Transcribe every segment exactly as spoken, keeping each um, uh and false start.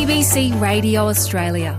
B C Radio Australia.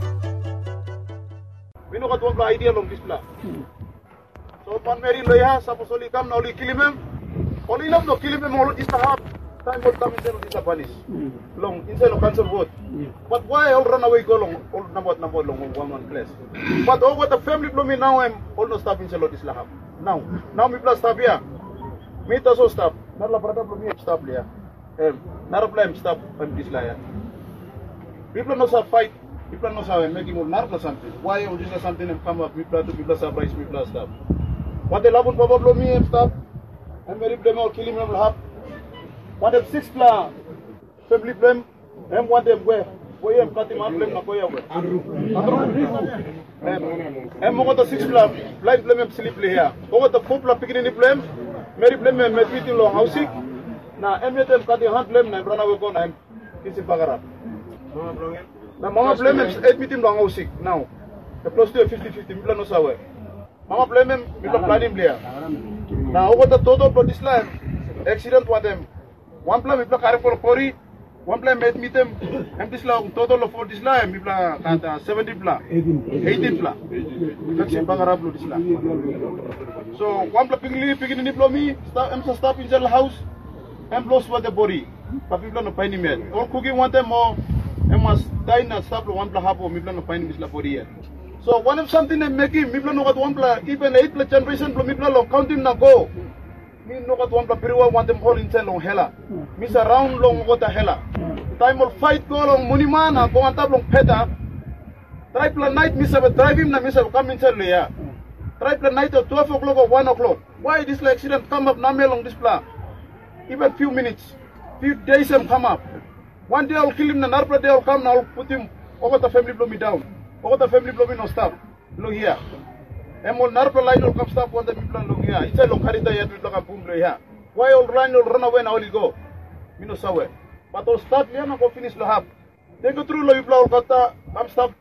Mino kat wala idea long display. So pan meri loya sa posoli kam na oli kilimem. Oli lam no kilimem holo disahap. Time bot kam inselo disapanis. Long inselo cancel vote. But why all run away go long all number number long one one place. But over the family blow me now I'm all no stop inselo dislahap. Now now me plus stop here. Me to so stop. Narla brother blow me stop there. Um nara blame stop I'm dislaya. People know how fight. People know how I'm making more narco something. Why all this something and come up, people to people surprise, people stuff. What they love on probably me and stuff. I'm very blame or killing them have. What them six plan family blame, and what them where. Boy, I'm cutting my blame, not boy away. And more the six plan, life blame him sleep here. Over the four plan picking any blame, Mary blame and met meeting long housing. Now, I'm met them cutting hand blame and run away gone. I'm kissing Bagara. Now, Mama blame him eight meeting long housing. Now, the close to a fifty fifty, people no saw. Mama blame him, people plan him there. Now, over the total of this land, accident for them. One plan, people carry for Cory, one plan made meet them, and this long total of this land, people at seventy plan, eighteen plan. That's in Bagara Blue this land. So, one plan picking picking in diplomy, stop, I'm stop in the house, and blows for the body. But people no find him yet. Or cooking one time more. I must die na stop one pla hapo mi plan no find misla body. So one of something I'm making mi plan no got one pla even eight pla generation pla mi plan lo counting na go. Mi no got one pla periwa want them whole intel long hela. Mi sa round long got hela. Time of fight go long munimana go on top long peta. Try pla night mi sa drive him na mi sa come intel le ya. Try pla night at twelve o'clock or one o'clock. Why this like accident come up na me long this pla? Even few minutes, few days them come up. One day I'll kill him, and another day I'll come and I'll put him over the family blow me down. Over the family blow me no stop. Look here. And when another line will come stop one the people look here. It's a long carita yet with a boom here. Why all run will run away now will go? Me no saw it. But I'll start here and I'll finish the hub. They go through the people, I'm stop.